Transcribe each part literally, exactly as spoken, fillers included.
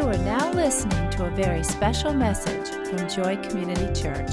are now listening to a very special message from Joy Community Church.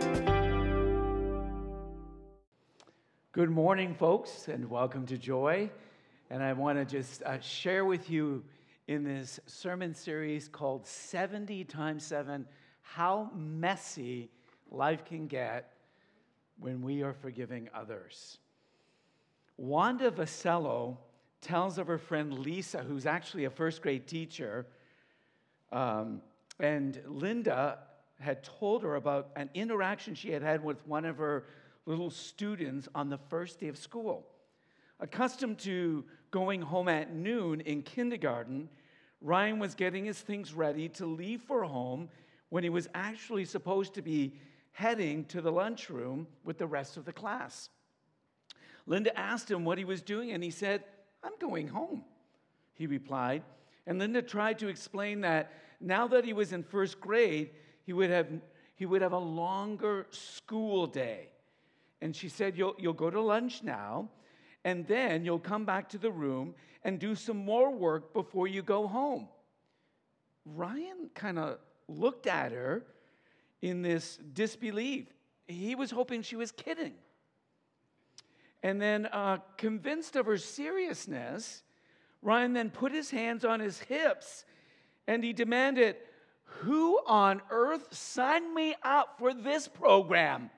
Good morning, folks, and welcome to Joy. And I want to just uh, share with you in this sermon series called seventy times seven, how messy life can get when we are forgiving others. Wanda Vasello tells of her friend Lisa, who's actually a first grade teacher, um, and Linda had told her about an interaction she had had with one of her little students on the first day of school. Accustomed to going home at noon in kindergarten, Ryan was getting his things ready to leave for home when he was actually supposed to be heading to the lunchroom with the rest of the class. Linda asked him what he was doing, and he said, "I'm going home," he replied. And Linda tried to explain that now that he was in first grade, he would have he would have a longer school day. And she said, you'll, you'll go to lunch now, and then you'll come back to the room and do some more work before you go home. Ryan kind of looked at her in this disbelief. He was hoping she was kidding. And then, uh, convinced of her seriousness, Ryan then put his hands on his hips and he demanded, "Who on earth signed me up for this program?"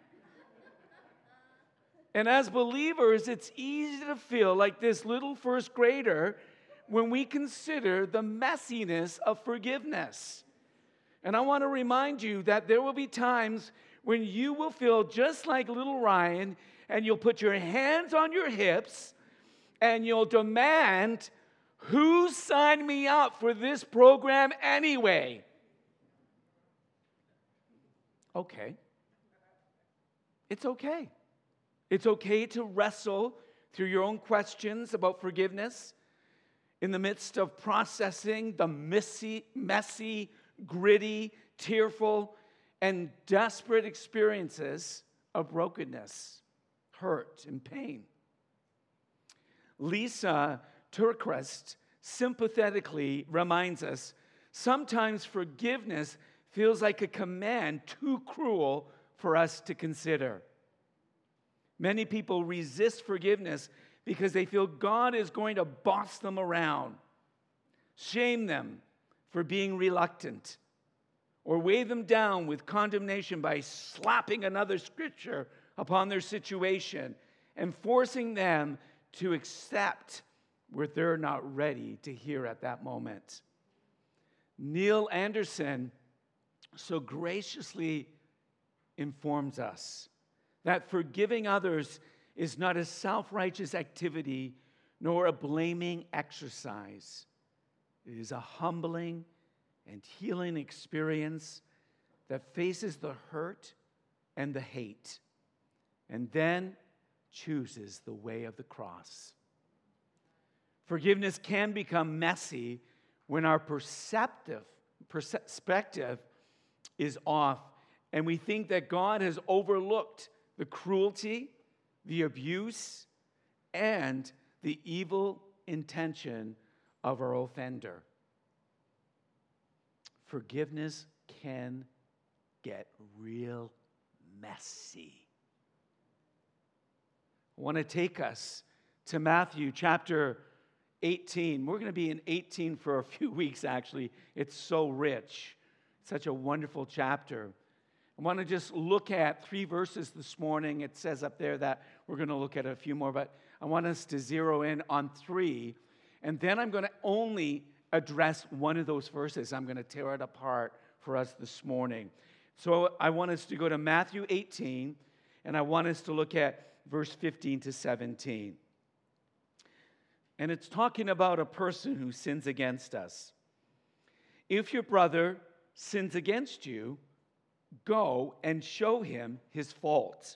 And as believers, it's easy to feel like this little first grader when we consider the messiness of forgiveness. And I want to remind you that there will be times when you will feel just like little Ryan, and you'll put your hands on your hips and you'll demand, "Who signed me up for this program anyway?" Okay. It's okay. It's okay to wrestle through your own questions about forgiveness in the midst of processing the messy, messy, gritty, tearful, and desperate experiences of brokenness, hurt, and pain. Lisa TerKeurst sympathetically reminds us, sometimes forgiveness feels like a command too cruel for us to consider. Many people resist forgiveness because they feel God is going to boss them around, shame them for being reluctant, or weigh them down with condemnation by slapping another scripture upon their situation and forcing them to accept what they're not ready to hear at that moment. Neil Anderson so graciously informs us that forgiving others is not a self-righteous activity nor a blaming exercise. It is a humbling and healing experience that faces the hurt and the hate, and then chooses the way of the cross. Forgiveness can become messy when our perceptive perspective is off, and we think that God has overlooked the cruelty, the abuse, and the evil intention of our offender. Forgiveness can get real messy. I want to take us to Matthew chapter eighteen. We're going to be in eighteen for a few weeks, actually. It's so rich. It's such a wonderful chapter. I want to just look at three verses this morning. It says up there that we're going to look at a few more, but I want us to zero in on three. And then I'm going to only address one of those verses. I'm going to tear it apart for us this morning. So I want us to go to Matthew eighteen, and I want us to look at verse fifteen to seventeen. And it's talking about a person who sins against us. If your brother sins against you, go and show him his fault,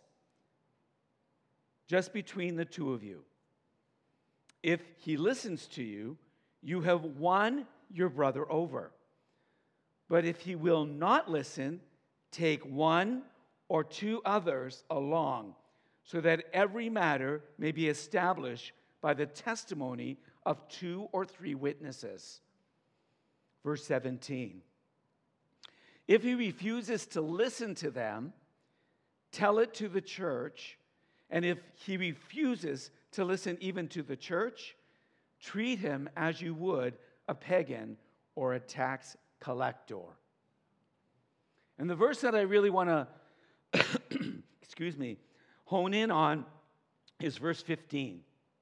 just between the two of you. If he listens to you, you have won your brother over. But if he will not listen, take one or two others along, so that every matter may be established by the testimony of two or three witnesses. Verse seventeen. If he refuses to listen to them, tell it to the church. And if he refuses to listen even to the church, treat him as you would a pagan or a tax collector. And the verse that I really want to, excuse me, hone in on is verse fifteen.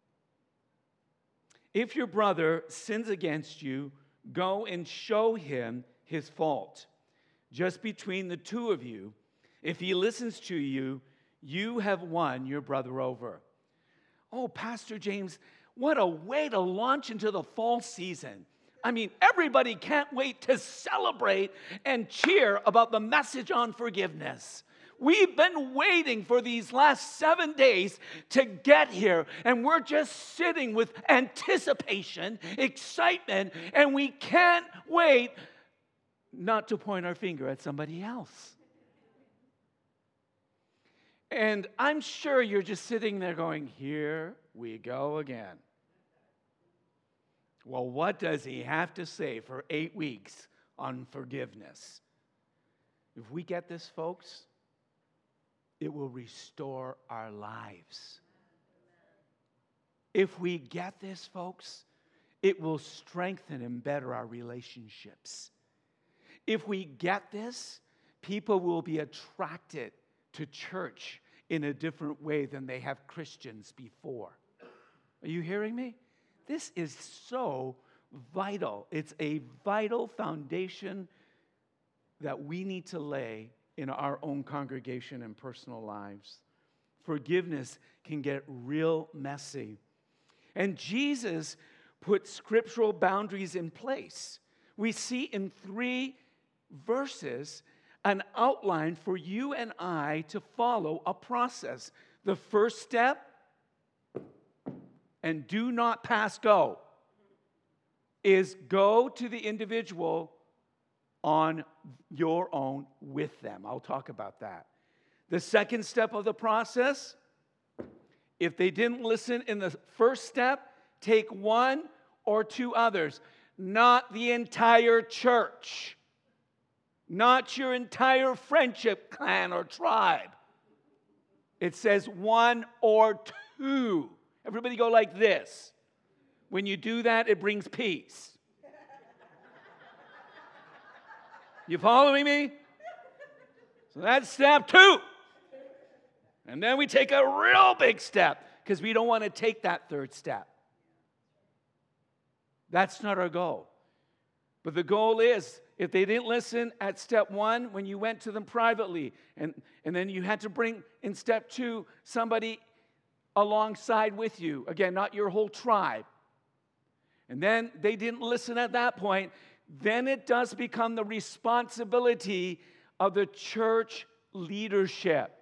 If your brother sins against you, go and show him his fault. Just between the two of you, if he listens to you, you have won your brother over. Oh, Pastor James, what a way to launch into the fall season. I mean, everybody can't wait to celebrate and cheer about the message on forgiveness. We've been waiting for these last seven days to get here, and we're just sitting with anticipation, excitement, and we can't wait not to point our finger at somebody else. And I'm sure you're just sitting there going, here we go again. Well, what does he have to say for eight weeks on forgiveness? If we get this, folks, it will restore our lives. If we get this, folks, it will strengthen and better our relationships. If we get this, people will be attracted to church in a different way than they have Christians before. Are you hearing me? This is so vital. It's a vital foundation that we need to lay in our own congregation and personal lives. Forgiveness can get real messy. And Jesus put scriptural boundaries in place. We see in three verses an outline for you and I to follow a process. The first step, and do not pass go, is go to the individual on your own with them. I'll talk about that. The second step of the process, if they didn't listen in the first step, take one or two others, not the entire church. Not your entire friendship clan or tribe. It says one or two. Everybody go like this. When you do that, it brings peace. You following me? So that's step two. And then we take a real big step because we don't want to take that third step. That's not our goal. But the goal is, if they didn't listen at step one, when you went to them privately, and, and then you had to bring in step two somebody alongside with you. Again, not your whole tribe. And then they didn't listen at that point. Then it does become the responsibility of the church leadership.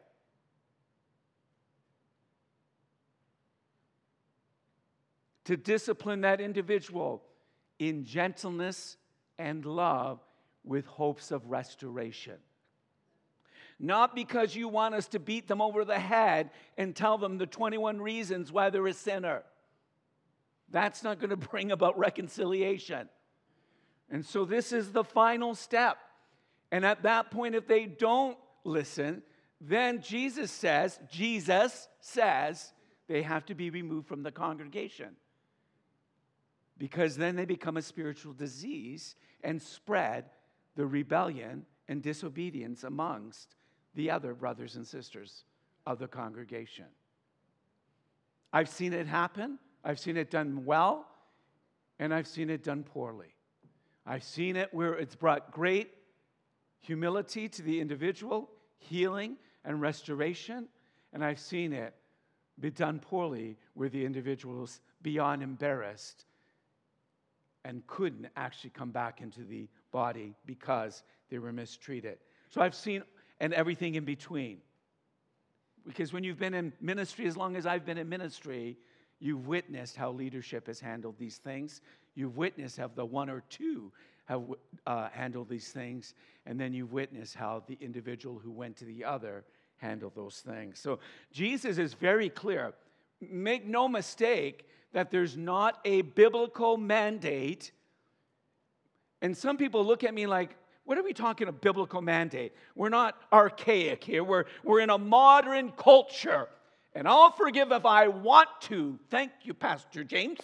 To discipline that individual in gentleness and love with hopes of restoration. Not because you want us to beat them over the head and tell them the twenty-one reasons why they're a sinner. That's not going to bring about reconciliation. And so this is the final step. And at that point, if they don't listen, then Jesus says, Jesus says they have to be removed from the congregation. Because then they become a spiritual disease and spread the rebellion and disobedience amongst the other brothers and sisters of the congregation. I've seen it happen. I've seen it done well, and I've seen it done poorly. I've seen it where it's brought great humility to the individual, healing and restoration, and I've seen it be done poorly where the individual is beyond embarrassed and couldn't actually come back into the body because they were mistreated. So I've seen, and everything in between. Because when you've been in ministry as long as I've been in ministry, you've witnessed how leadership has handled these things. You've witnessed how the one or two have uh, handled these things. And then you've witnessed how the individual who went to the other handled those things. So Jesus is very clear. Make no mistake that there's not a biblical mandate And some people look at me like, what are we talking a biblical mandate? We're not archaic here. We're, we're in a modern culture. And I'll forgive if I want to. Thank you, Pastor James.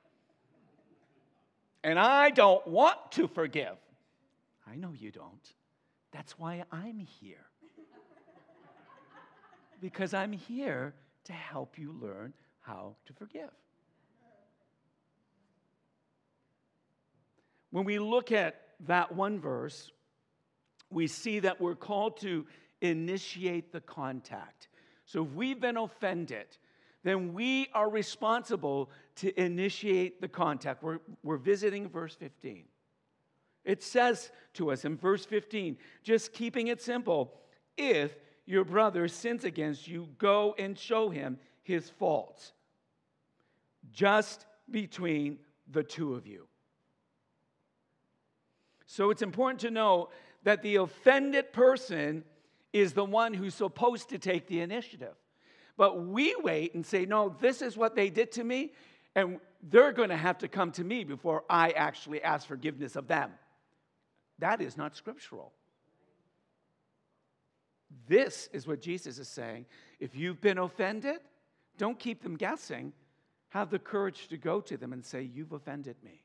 And I don't want to forgive. I know you don't. That's why I'm here. Because I'm here to help you learn how to forgive. When we look at that one verse, we see that we're called to initiate the contact. So if we've been offended, then we are responsible to initiate the contact. We're, we're visiting verse fifteen. It says to us in verse fifteen, just keeping it simple, if your brother sins against you, go and show him his faults, just between the two of you. So it's important to know that the offended person is the one who's supposed to take the initiative. But we wait and say, no, this is what they did to me, and they're going to have to come to me before I actually ask forgiveness of them. That is not scriptural. This is what Jesus is saying. If you've been offended, don't keep them guessing. Have the courage to go to them and say, you've offended me.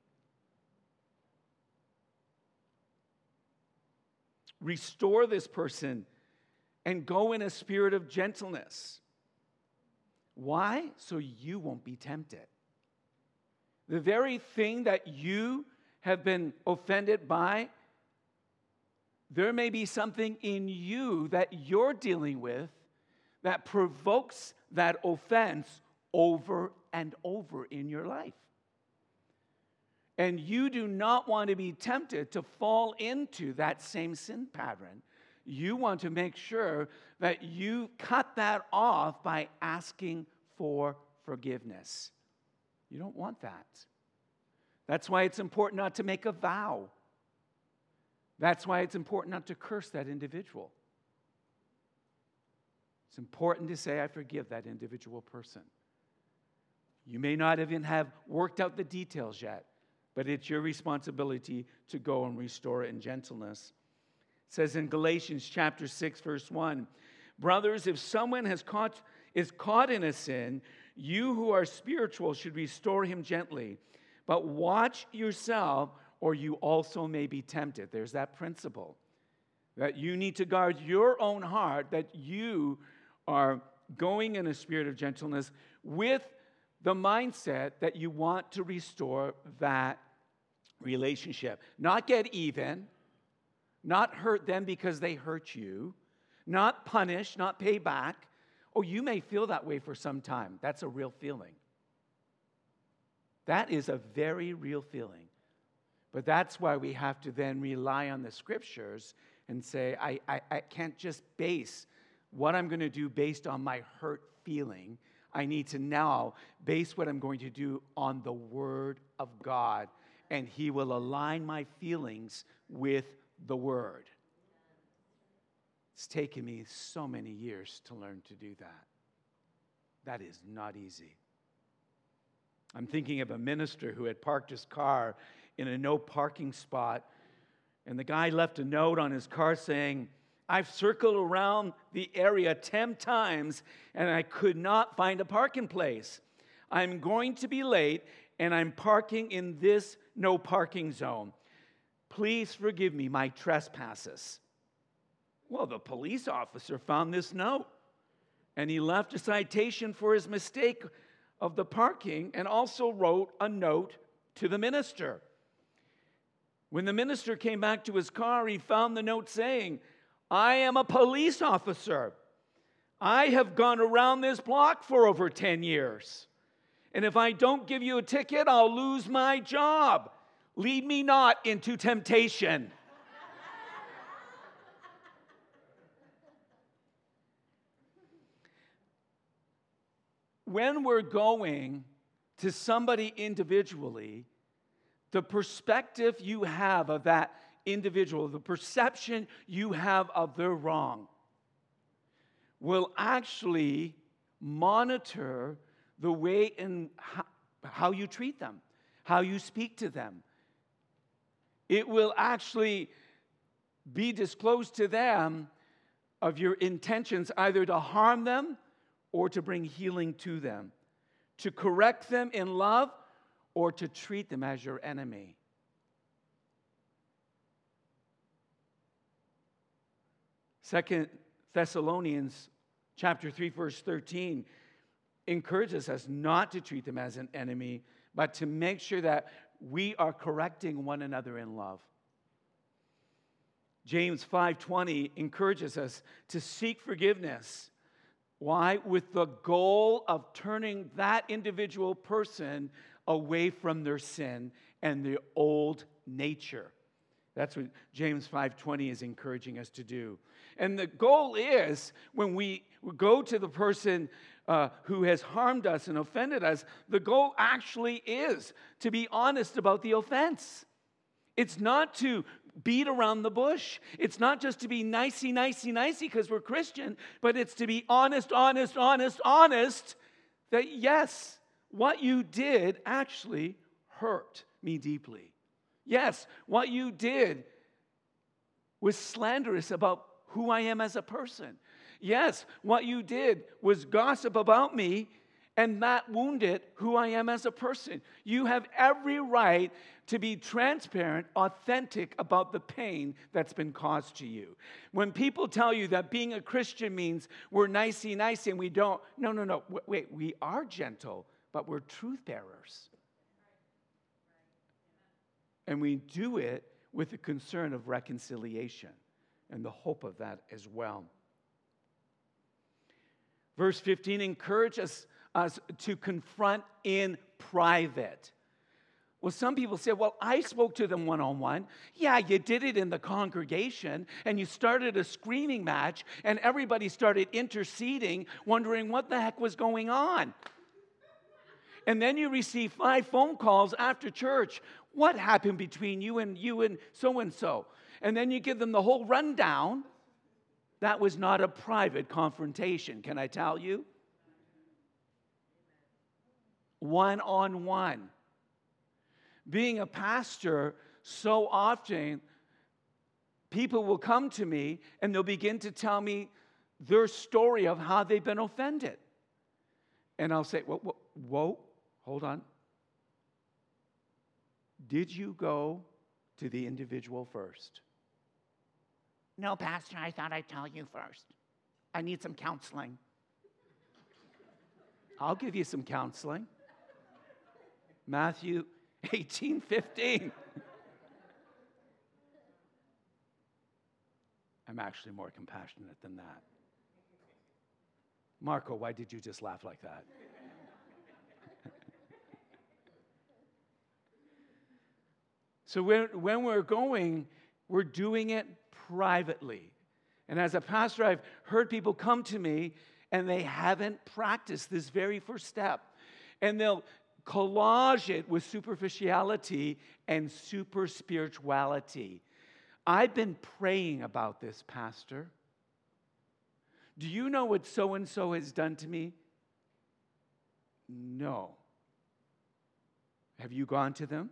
Restore this person and go in a spirit of gentleness. Why? So you won't be tempted. The very thing that you have been offended by, there may be something in you that you're dealing with that provokes that offense over and over in your life. And you do not want to be tempted to fall into that same sin pattern. You want to make sure that you cut that off by asking for forgiveness. You don't want that. That's why it's important not to make a vow. That's why it's important not to curse that individual. It's important to say, I forgive that individual person. You may not even have worked out the details yet, but it's your responsibility to go and restore it in gentleness. It says in Galatians chapter six, verse one, brothers, if someone has caught, is caught in a sin, you who are spiritual should restore him gently. But watch yourself, or you also may be tempted. There's that principle, that you need to guard your own heart, that you are going in a spirit of gentleness with the mindset that you want to restore that relationship. Not get even, not hurt them because they hurt you, not punish, not pay back. Oh, you may feel that way for some time. That's a real feeling. That is a very real feeling. But that's why we have to then rely on the scriptures and say, I, I, I can't just base what I'm going to do based on my hurt feeling. I need to now base what I'm going to do on the Word of God, and He will align my feelings with the Word. It's taken me so many years to learn to do that. That is not easy. I'm thinking of a minister who had parked his car in a no parking spot, and the guy left a note on his car saying, I've circled around the area ten times and I could not find a parking place. I'm going to be late and I'm parking in this no parking zone. Please forgive me my trespasses. Well, the police officer found this note and he left a citation for his mistake of the parking and also wrote a note to the minister. When the minister came back to his car, he found the note saying, I am a police officer. I have gone around this block for over ten years. And if I don't give you a ticket, I'll lose my job. Lead me not into temptation. When we're going to somebody individually, the perspective you have of that individual, the perception you have of their wrong, will actually monitor the way in how, how you treat them, how you speak to them. It will actually be disclosed to them of your intentions either to harm them or to bring healing to them, to correct them in love or to treat them as your enemy. Second Thessalonians chapter three, verse thirteen encourages us not to treat them as an enemy, but to make sure that we are correcting one another in love. James five twenty encourages us to seek forgiveness. Why? With the goal of turning that individual person away from their sin and their old nature. That's what James five twenty is encouraging us to do. And the goal is, when we go to the person uh, who has harmed us and offended us, the goal actually is to be honest about the offense. It's not to beat around the bush. It's not just to be nicey, nicey, nicey because we're Christian, but it's to be honest, honest, honest, honest that yes, what you did actually hurt me deeply. Yes, what you did was slanderous about who I am as a person. Yes, what you did was gossip about me, and that wounded who I am as a person. You have every right to be transparent, authentic about the pain that's been caused to you. When people tell you that being a Christian means we're nicey, nicey, and we don't, no, no, no, wait, we are gentle, but we're truth bearers. And we do it with the concern of reconciliation and the hope of that as well. Verse fifteen encourages us to confront in private. Well, some people say, well, I spoke to them one-on-one. Yeah, you did it in the congregation, and you started a screaming match, and everybody started interceding, wondering what the heck was going on. And then you receive five phone calls after church. What happened between you and you and so-and-so? And then you give them the whole rundown. That was not a private confrontation, can I tell you? One-on-one. Being a pastor, so often people will come to me and they'll begin to tell me their story of how they've been offended. And I'll say, whoa, whoa, whoa, hold on. Did you go to the individual first? No, Pastor, I thought I'd tell you first. I need some counseling. I'll give you some counseling. Matthew eighteen fifteen. I'm actually more compassionate than that. Marco, why did you just laugh like that? So when, when we're going, we're doing it privately. And as a pastor, I've heard people come to me and they haven't practiced this very first step. And they'll collage it with superficiality and super spirituality. I've been praying about this, Pastor. Do you know what so-and-so has done to me? No. Have you gone to them?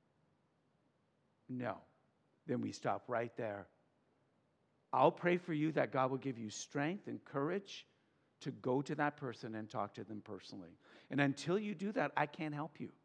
No. Then we stop right there. I'll pray for you that God will give you strength and courage to go to that person and talk to them personally. And until you do that, I can't help you.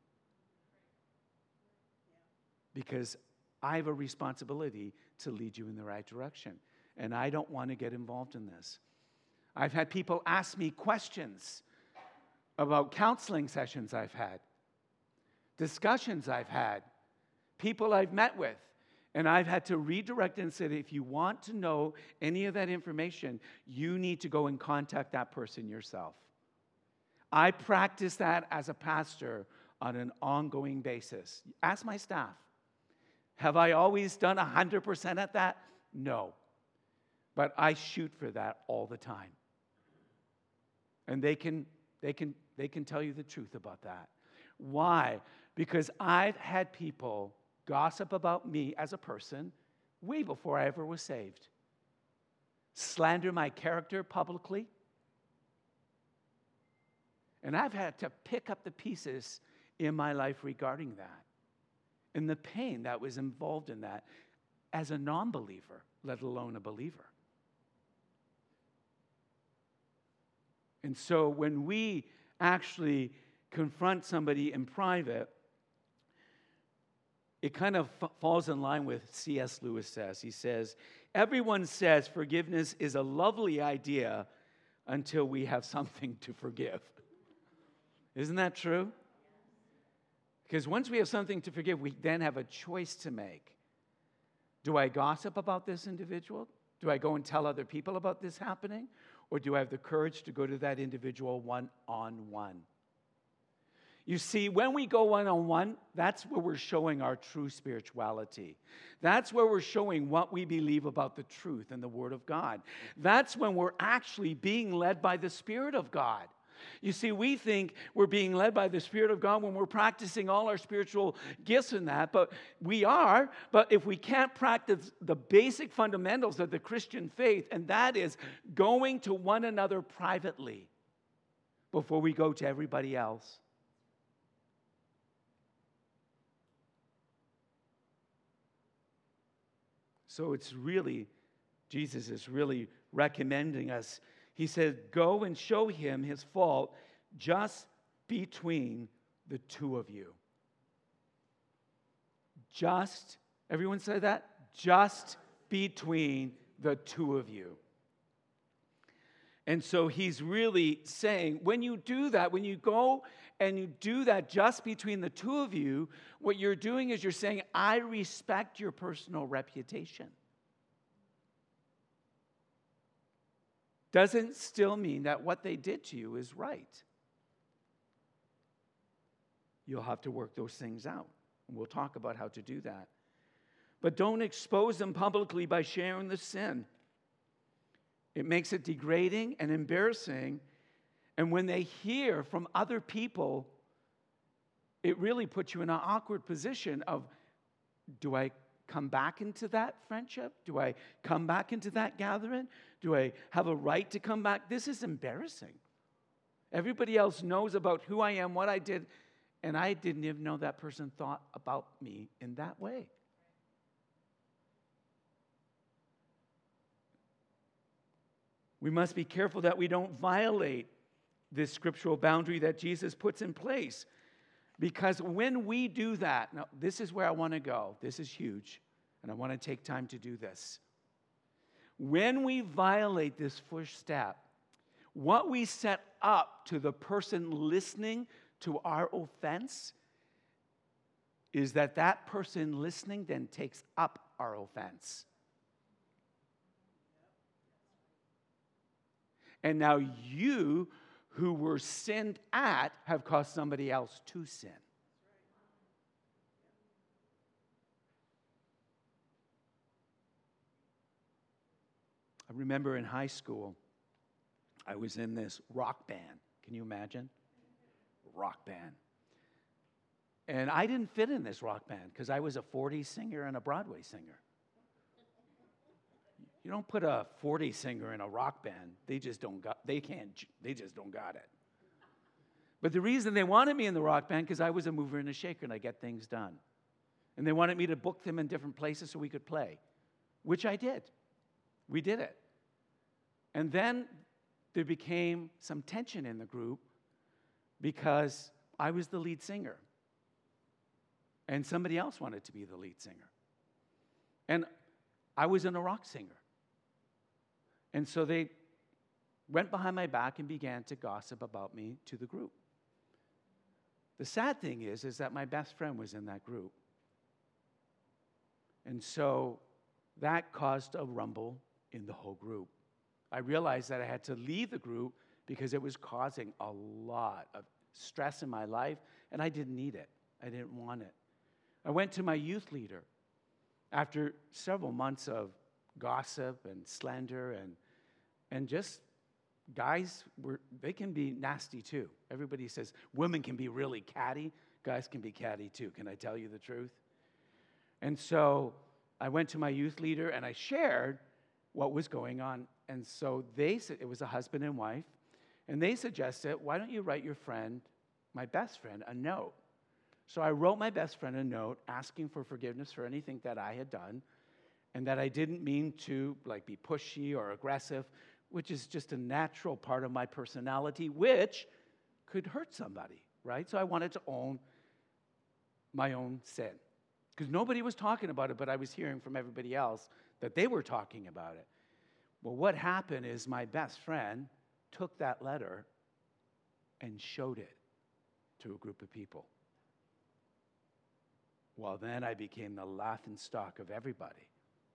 Because I have a responsibility to lead you in the right direction. And I don't want to get involved in this. I've had people ask me questions about counseling sessions I've had, discussions I've had, people I've met with. And I've had to redirect and say, if you want to know any of that information, you need to go and contact that person yourself. I practice that as a pastor on an ongoing basis. Ask my staff. Have I always done one hundred percent at that? No. But I shoot for that all the time. And they can, they can, they can tell you the truth about that. Why? Because I've had people gossip about me as a person way before I ever was saved. Slander my character publicly. And I've had to pick up the pieces in my life regarding that. and the pain that was involved in that as a non-believer, let alone a believer. And so when we actually confront somebody in private, it kind of f- falls in line with C S Lewis says. He says, everyone says forgiveness is a lovely idea until we have something to forgive. Isn't that true? Because once we have something to forgive, we then have a choice to make. Do I gossip about this individual? Do I go and tell other people about this happening? Or do I have the courage to go to that individual one-on-one? You see, when we go one-on-one, that's where we're showing our true spirituality. That's where we're showing what we believe about the truth and the Word of God. That's when we're actually being led by the Spirit of God. You see, we think we're being led by the Spirit of God when we're practicing all our spiritual gifts in that, but we are. But if we can't practice the basic fundamentals of the Christian faith, and that is going to one another privately before we go to everybody else. So it's really, Jesus is really recommending us. He said, go and show him his fault just between the two of you. Just, everyone say that? Just between the two of you. And so he's really saying, when you do that, when you go and you do that just between the two of you, what you're doing is you're saying, I respect your personal reputation. Doesn't still mean that what they did to you is right. You'll have to work those things out. And we'll talk about how to do that. But don't expose them publicly by sharing the sin. It makes it degrading and embarrassing. And when they hear from other people, it really puts you in an awkward position of, do I come back into that friendship? Do I come back into that gathering? Do I have a right to come back? This is embarrassing. Everybody else knows about who I am, what I did, and I didn't even know that person thought about me in that way. We must be careful that we don't violate this scriptural boundary that Jesus puts in place. Because when we do that, now this is where I want to go. This is huge, and I want to take time to do this. When we violate this first step, what we set up to the person listening to our offense is that that person listening then takes up our offense. And now you, who were sinned at, have caused somebody else to sin. I remember in high school, I was in this rock band. Can you imagine? Rock band. And I didn't fit in this rock band because I was a forties singer and a Broadway singer. You don't put a forties singer in a rock band. They just don't got, they can't, they just don't got it. But the reason they wanted me in the rock band because I was a mover and a shaker and I get things done. And they wanted me to book them in different places so we could play, which I did. We did it. And then there became some tension in the group because I was the lead singer. And somebody else wanted to be the lead singer. And I was in a rock singer. And so they went behind my back and began to gossip about me to the group. The sad thing is, is that my best friend was in that group. And so that caused a rumble in the whole group. I realized that I had to leave the group because it was causing a lot of stress in my life, and I didn't need it. I didn't want it. I went to my youth leader after several months of gossip and slander and and just guys were they can be nasty too. Everybody says women can be really catty. Guys can be catty too. Can I tell you the truth? And so I went to my youth leader and I shared what was going on. And so they said, it was a husband and wife, and they suggested, why don't you write your friend, my best friend, a note So I wrote my best friend a note asking for forgiveness for anything that I had done, and that I didn't mean to like be pushy or aggressive, which is just a natural part of my personality, which could hurt somebody, right? So I wanted to own my own sin. Because nobody was talking about it, but I was hearing from everybody else that they were talking about it. Well, what happened is my best friend took that letter and showed it to a group of people. Well, then I became the laughing stock of everybody.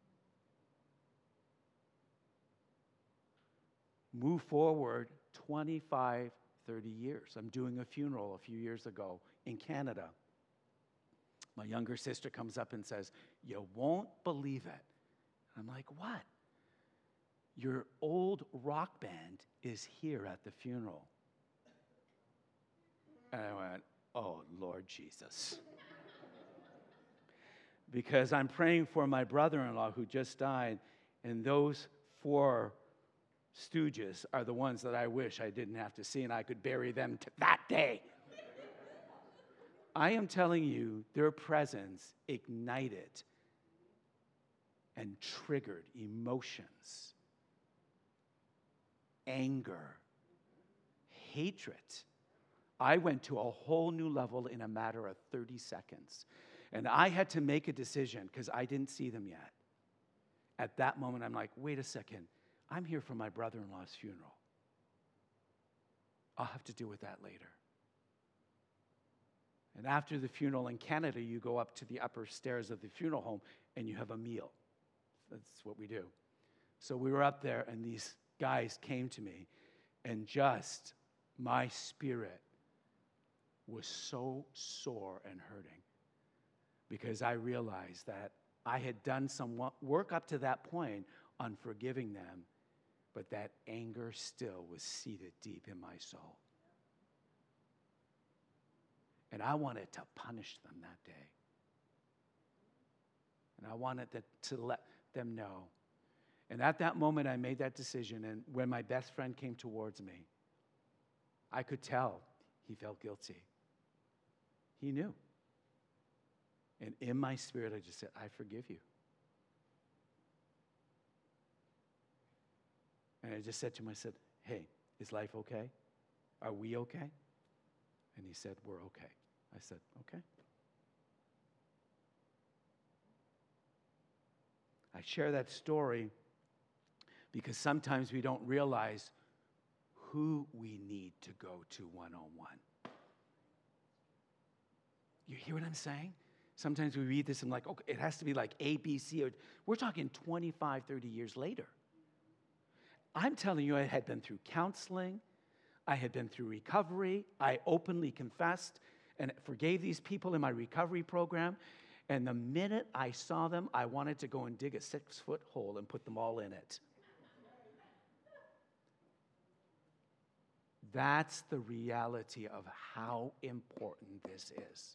Move forward twenty-five, thirty years. I'm doing a funeral a few years ago in Canada. My younger sister comes up and says, "You won't believe it." I'm like, "What?" "Your old rock band is here at the funeral." And I went, "Oh, Lord Jesus." Because I'm praying for my brother-in-law who just died, and those four stooges are the ones that I wish I didn't have to see, and I could bury them to that day. I am telling you, their presence ignited and triggered emotions, anger, hatred. I went to a whole new level in a matter of thirty seconds. And I had to make a decision because I didn't see them yet. At that moment, I'm like, wait a second. I'm here for my brother-in-law's funeral. I'll have to deal with that later. And after the funeral in Canada, you go up to the upper stairs of the funeral home and you have a meal. That's what we do. So we were up there and these guys came to me and just my spirit was so sore and hurting because I realized that I had done some work up to that point on forgiving them, but that anger still was seated deep in my soul. And I wanted to punish them that day. And I wanted to, to let them know. And at that moment, I made that decision. And when my best friend came towards me, I could tell he felt guilty. He knew. And in my spirit, I just said, I forgive you. And I just said to him, I said, hey, is life okay? Are we okay? And he said, we're okay. I said, okay. I share that story because sometimes we don't realize who we need to go to one-on-one. You hear what I'm saying? Sometimes we read this and like, okay, it has to be like A, B, C. Or we're talking twenty-five, thirty years later. I'm telling you, I had been through counseling. I had been through recovery. I openly confessed and forgave these people in my recovery program. And the minute I saw them, I wanted to go and dig a six-foot hole and put them all in it. That's the reality of how important this is.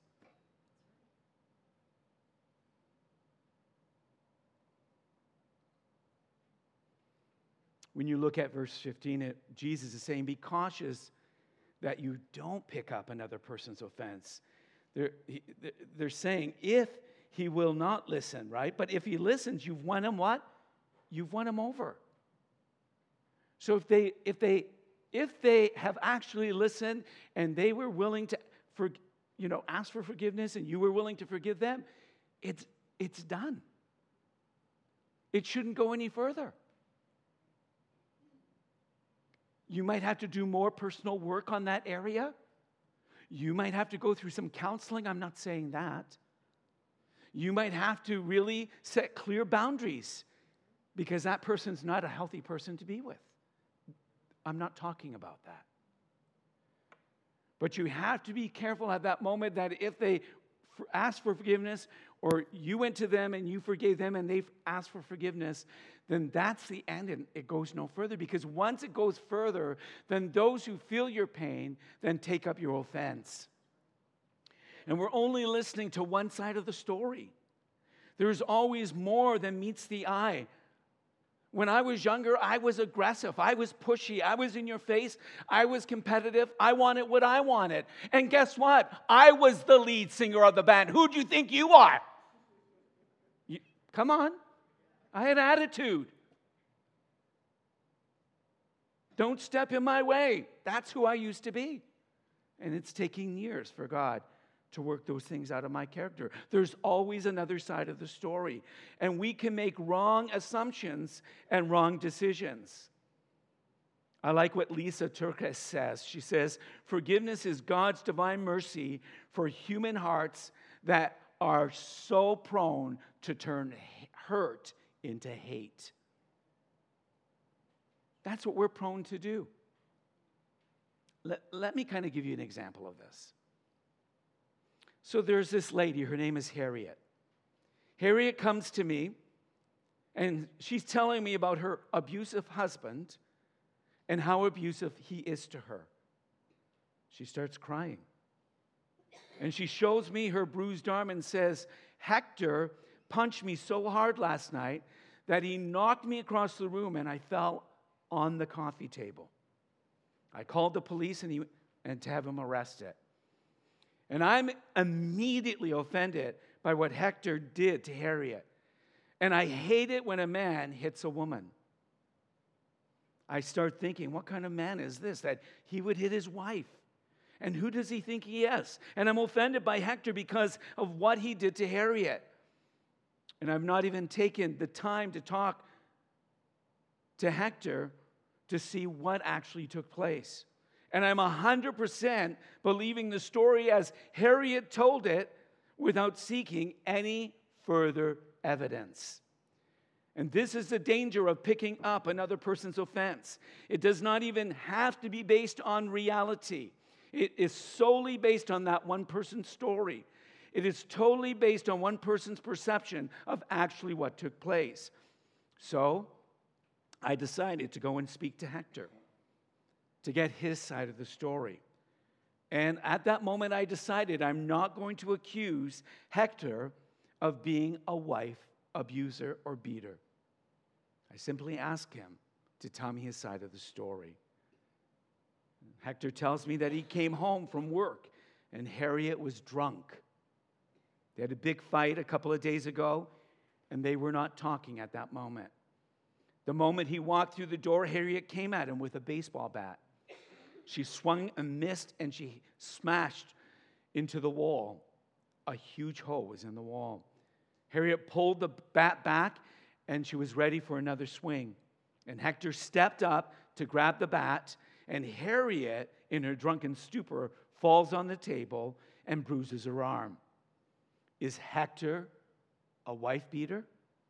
When you look at verse fifteen, it, Jesus is saying, be cautious that you don't pick up another person's offense. They're, he, they're saying, if he will not listen, right? But if he listens, you've won him what? You've won him over. So if they, if they, if they have actually listened and they were willing to, for, you know, ask for forgiveness and you were willing to forgive them, it's, it's done. It shouldn't go any further. You might have to do more personal work on that area. You might have to go through some counseling. I'm not saying that. You might have to really set clear boundaries because that person's not a healthy person to be with. I'm not talking about that. But you have to be careful at that moment that if they ask for forgiveness or you went to them and you forgave them and they've asked for forgiveness, then that's the end and it goes no further. Because once it goes further, then those who feel your pain then take up your offense. And we're only listening to one side of the story. There's always more than meets the eye. When I was younger, I was aggressive. I was pushy. I was in your face. I was competitive. I wanted what I wanted. And guess what? I was the lead singer of the band. Who do you think you are? You, come on. I had attitude. Don't step in my way. That's who I used to be. And it's taking years for God to work those things out of my character. There's always another side of the story. And we can make wrong assumptions and wrong decisions. I like what Lisa Turkes says. She says, forgiveness is God's divine mercy for human hearts that are so prone to turn hurt into hate. That's what we're prone to do. Let, let me kind of give you an example of this. So there's this lady, her name is Harriet. Harriet comes to me, and she's telling me about her abusive husband and how abusive he is to her. She starts crying. And she shows me her bruised arm and says, Hector punched me so hard last night that he knocked me across the room and I fell on the coffee table. I called the police and, he, and to have him arrested. And I'm immediately offended by what Hector did to Harriet. And I hate it when a man hits a woman. I start thinking, what kind of man is this, that he would hit his wife? And who does he think he is? And I'm offended by Hector because of what he did to Harriet. And I've not even taken the time to talk to Hector to see what actually took place. And I'm one hundred percent believing the story as Harriet told it without seeking any further evidence. And this is the danger of picking up another person's offense. It does not even have to be based on reality. It is solely based on that one person's story. It is totally based on one person's perception of actually what took place. So I decided to go and speak to Hector to get his side of the story. And at that moment, I decided I'm not going to accuse Hector of being a wife abuser or beater. I simply asked him to tell me his side of the story. Hector tells me that he came home from work and Harriet was drunk. They had a big fight a couple of days ago, and they were not talking at that moment. The moment he walked through the door, Harriet came at him with a baseball bat. She swung and missed, and she smashed into the wall. A huge hole was in the wall. Harriet pulled the bat back, and she was ready for another swing. And Hector stepped up to grab the bat, and Harriet, in her drunken stupor, falls on the table and bruises her arm. Is Hector a wife beater?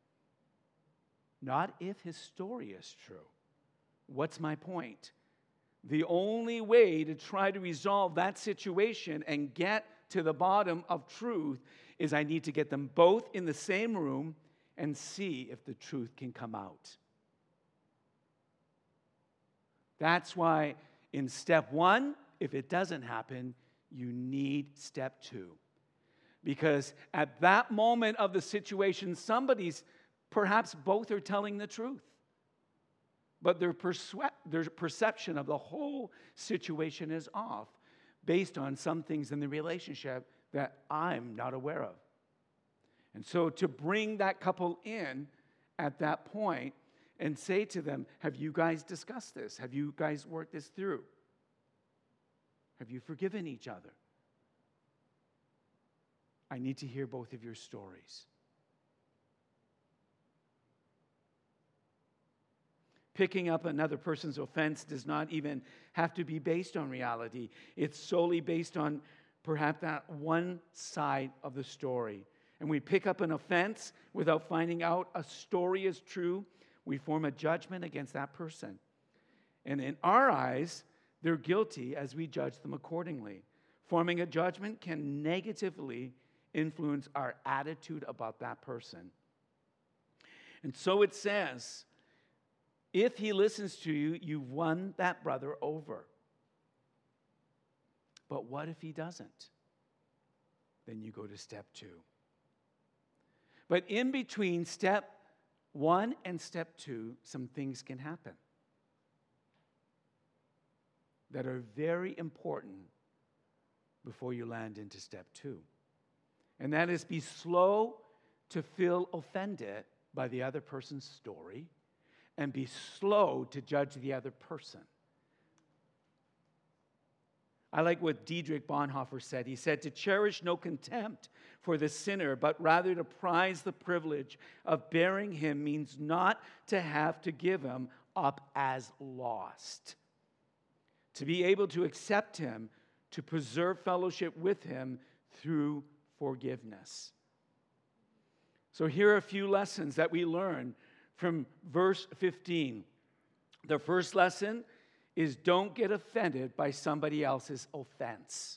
Not if his story is true. What's my point? The only way to try to resolve that situation and get to the bottom of truth is I need to get them both in the same room and see if the truth can come out. That's why in step one, if it doesn't happen, you need step two. Because at that moment of the situation, somebody's, perhaps both are telling the truth. But their, persu- their perception of the whole situation is off based on some things in the relationship that I'm not aware of. And so to bring that couple in at that point and say to them, have you guys discussed this? Have you guys worked this through? Have you forgiven each other? I need to hear both of your stories. Picking up another person's offense does not even have to be based on reality. It's solely based on perhaps that one side of the story. And we pick up an offense without finding out a story is true. We form a judgment against that person. And in our eyes, they're guilty as we judge them accordingly. Forming a judgment can negatively influence our attitude about that person. And so it says, if he listens to you, you've won that brother over. But what if he doesn't? Then you go to step two. But in between step one and step two, some things can happen that are very important before you land into step two. And that is, be slow to feel offended by the other person's story and be slow to judge the other person. I like what Dietrich Bonhoeffer said. He said, to cherish no contempt for the sinner, but rather to prize the privilege of bearing him means not to have to give him up as lost. To be able to accept him, to preserve fellowship with him through forgiveness. So here are a few lessons that we learn from verse fifteen. The first lesson is don't get offended by somebody else's offense.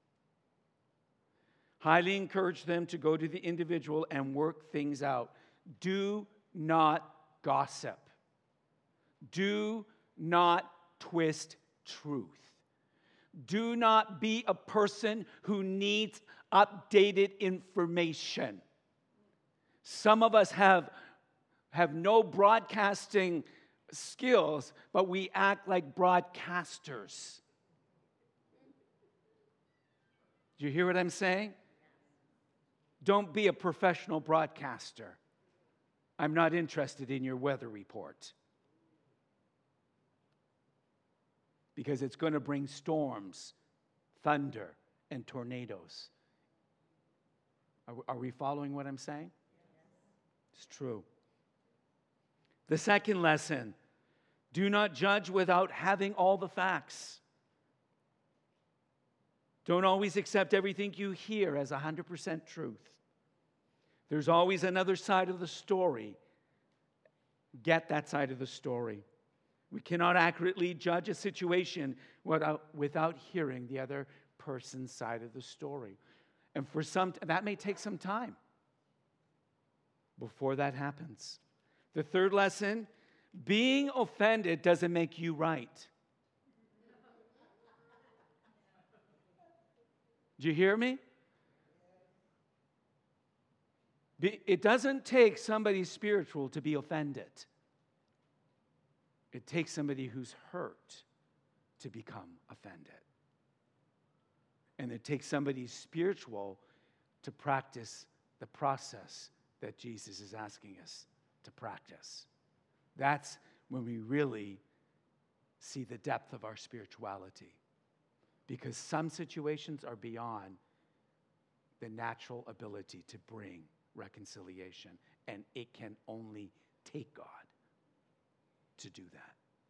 Highly encourage them to go to the individual and work things out. Do not gossip. Do not twist truth. Do not be a person who needs updated information. Some of us have, have no broadcasting skills, but we act like broadcasters. Do you hear what I'm saying? Don't be a professional broadcaster. I'm not interested in your weather report, because it's going to bring storms, thunder, and tornadoes. Are, are we following what I'm saying? It's true. The second lesson, do not judge without having all the facts. Don't always accept everything you hear as one hundred percent truth. There's always another side of the story. Get that side of the story. We cannot accurately judge a situation without, without hearing the other person's side of the story. And for some, that may take some time before that happens. The third lesson, being offended doesn't make you right. Do you hear me? It doesn't take somebody spiritual to be offended. It takes somebody who's hurt to become offended. And it takes somebody spiritual to practice the process that Jesus is asking us to practice. That's when we really see the depth of our spirituality. Because some situations are beyond the natural ability to bring reconciliation. And it can only take God to do that.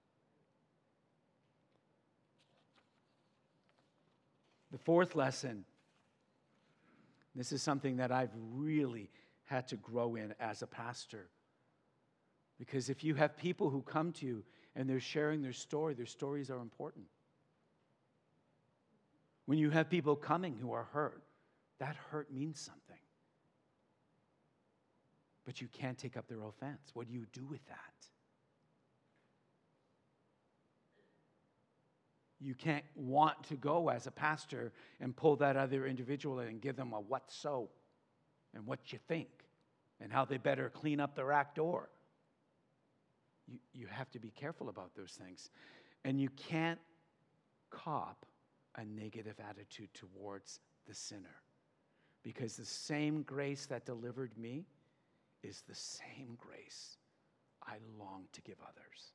The fourth lesson, this is something that I've really had to grow in as a pastor. Because if you have people who come to you and they're sharing their story, their stories are important. When you have people coming who are hurt, that hurt means something. But you can't take up their offense. What do you do with that? You can't want to go as a pastor and pull that other individual in and give them a what so and what you think and how they better clean up their act door. You, you have to be careful about those things. And you can't cop a negative attitude towards the sinner. Because the same grace that delivered me is the same grace I long to give others.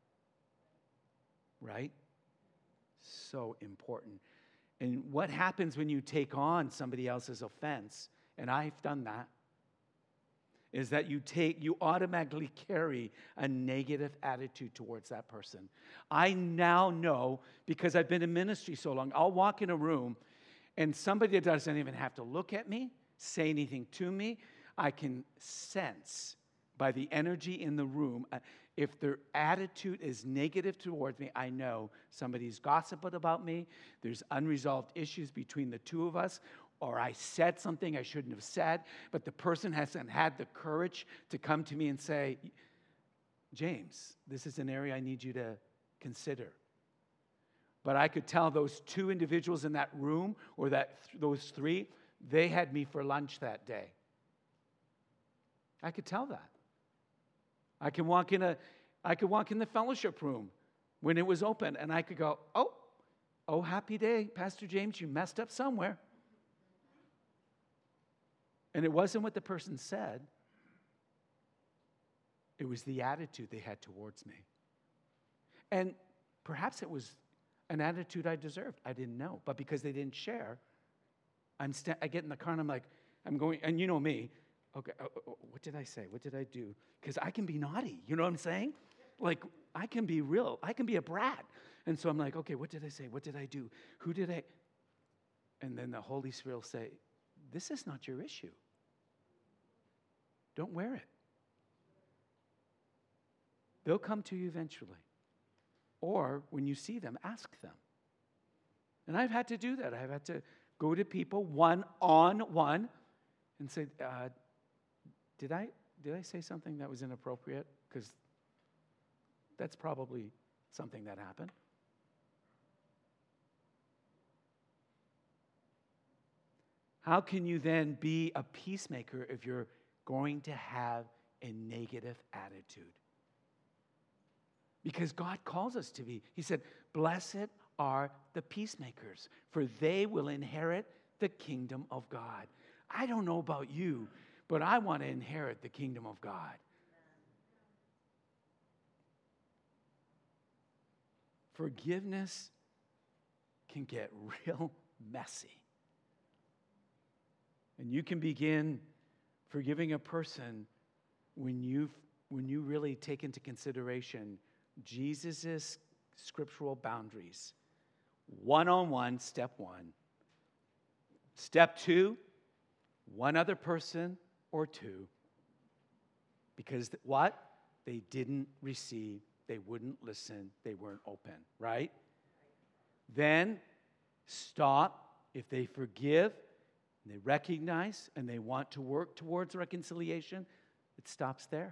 Right? So important. And what happens when you take on somebody else's offense, and I've done that, is that you take, you automatically carry a negative attitude towards that person. I now know, because I've been in ministry so long, I'll walk in a room and somebody that doesn't even have to look at me, say anything to me, I can sense by the energy in the room, uh, if their attitude is negative towards me, I know somebody's gossiping about me, there's unresolved issues between the two of us, or I said something I shouldn't have said, but the person hasn't had the courage to come to me and say, James, this is an area I need you to consider. But I could tell those two individuals in that room, or that th- those three, they had me for lunch that day. I could tell that. I can walk in a, I could walk in the fellowship room when it was open, and I could go, oh, oh, happy day, Pastor James, you messed up somewhere. And it wasn't what the person said. It was the attitude they had towards me. And perhaps it was an attitude I deserved. I didn't know. But because they didn't share, I'm st- I get in the car and I'm like, I'm going, and you know me, okay, uh, uh, what did I say? What did I do? Because I can be naughty. You know what I'm saying? Like, I can be real. I can be a brat. And so I'm like, okay, what did I say? What did I do? Who did I? And then the Holy Spirit will say, this is not your issue. Don't wear it. They'll come to you eventually. Or when you see them, ask them. And I've had to do that. I've had to go to people one-on-one and say, uh, did I did I say something that was inappropriate? Because that's probably something that happened. How can you then be a peacemaker if you're going to have a negative attitude? Because God calls us to be. He said, blessed are the peacemakers, for they will inherit the kingdom of God. I don't know about you, but I want to inherit the kingdom of God. Forgiveness can get real messy. And you can begin forgiving a person when you when you really take into consideration Jesus' scriptural boundaries. One-on-one, step one. Step two, one other person or two. Because what? They didn't receive, they wouldn't listen, they weren't open, right? Then stop. If they forgive, and they recognize, and they want to work towards reconciliation, it stops there.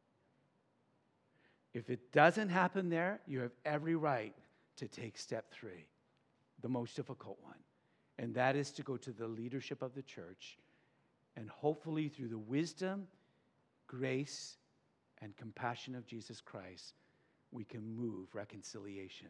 If it doesn't happen there, you have every right to take step three, the most difficult one. And that is to go to the leadership of the church, and hopefully through the wisdom, grace, and compassion of Jesus Christ, we can move reconciliation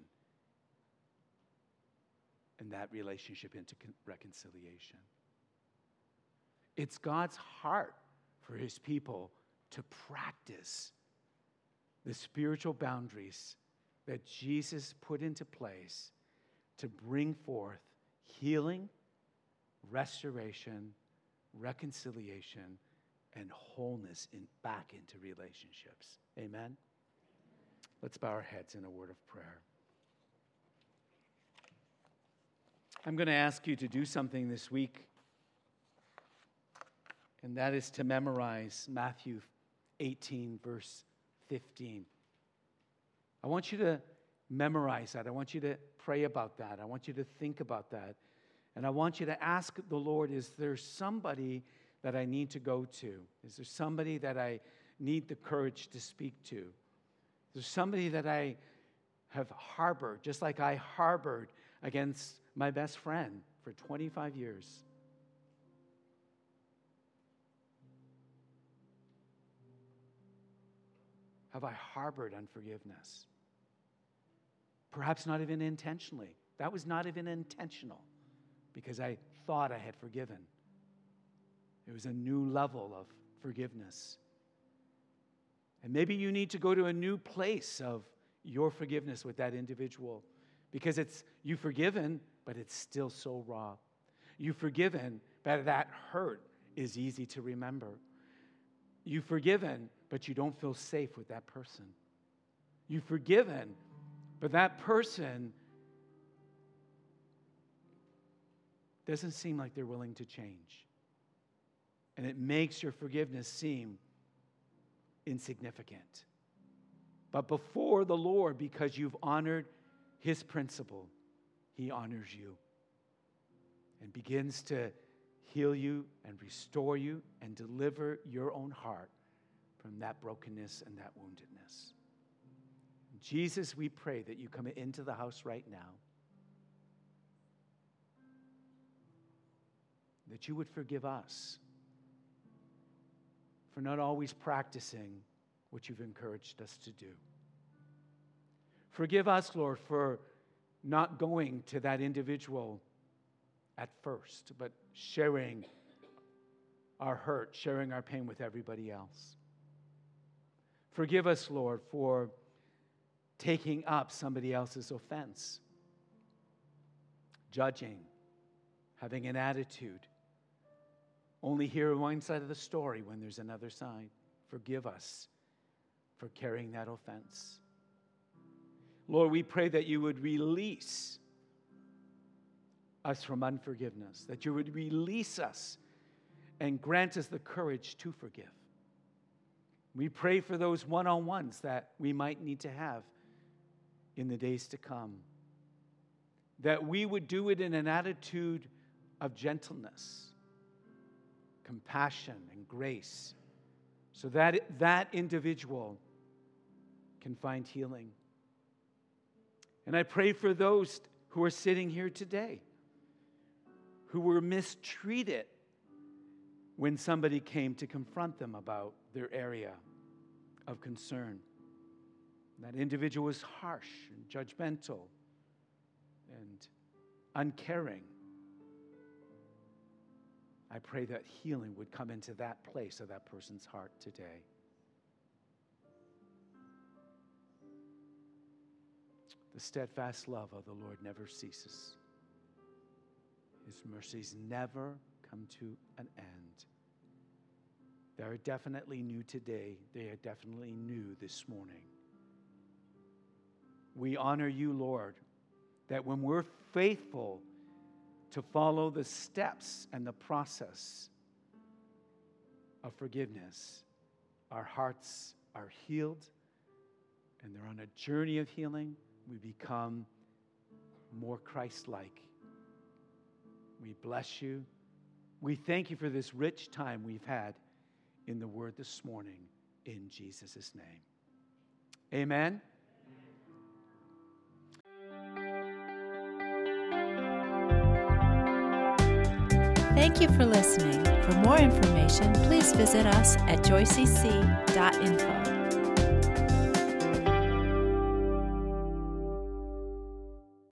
and that relationship into con- reconciliation. It's God's heart for his people to practice the spiritual boundaries that Jesus put into place to bring forth healing, restoration, reconciliation, and wholeness in, back into relationships. Amen? Let's bow our heads in a word of prayer. I'm going to ask you to do something this week, and that is to memorize Matthew eighteen, verse fifteen. I want you to memorize that. I want you to pray about that. I want you to think about that. And I want you to ask the Lord, is there somebody that I need to go to? Is there somebody that I need the courage to speak to? Is there somebody that I have harbored, just like I harbored against my best friend for twenty-five years? Have I harbored unforgiveness? Perhaps not even intentionally. That was not even intentional because I thought I had forgiven. It was a new level of forgiveness. And maybe you need to go to a new place of your forgiveness with that individual because it's you've forgiven, but it's still so raw. You've forgiven, but that hurt is easy to remember. You've forgiven, but you don't feel safe with that person. You've forgiven, but that person doesn't seem like they're willing to change. And it makes your forgiveness seem insignificant. But before the Lord, because you've honored his principle, he honors you and begins to heal you and restore you and deliver your own heart from that brokenness and that woundedness. Jesus, we pray that you come into the house right now, that you would forgive us for not always practicing what you've encouraged us to do. Forgive us, Lord, for not going to that individual at first, but sharing our hurt, sharing our pain with everybody else. Forgive us, Lord, for taking up somebody else's offense, judging, having an attitude, only hear one side of the story when there's another side. Forgive us for carrying that offense. Lord, we pray that you would release us from unforgiveness, that you would release us and grant us the courage to forgive. We pray for those one-on-ones that we might need to have in the days to come, that we would do it in an attitude of gentleness, compassion, and grace, so that it, that individual can find healing. And I pray for those who are sitting here today, who were mistreated when somebody came to confront them about their area of concern. That individual was harsh and judgmental and uncaring. I pray that healing would come into that place of that person's heart today. The steadfast love of the Lord never ceases. His mercies never come to an end. They are definitely new today. They are definitely new this morning. We honor you, Lord, that when we're faithful to follow the steps and the process of forgiveness, our hearts are healed and they're on a journey of healing. We become more Christ-like. We bless you. We thank you for this rich time we've had in the Word this morning, in Jesus' name. Amen. Thank you for listening. For more information, please visit us at joy c c dot info.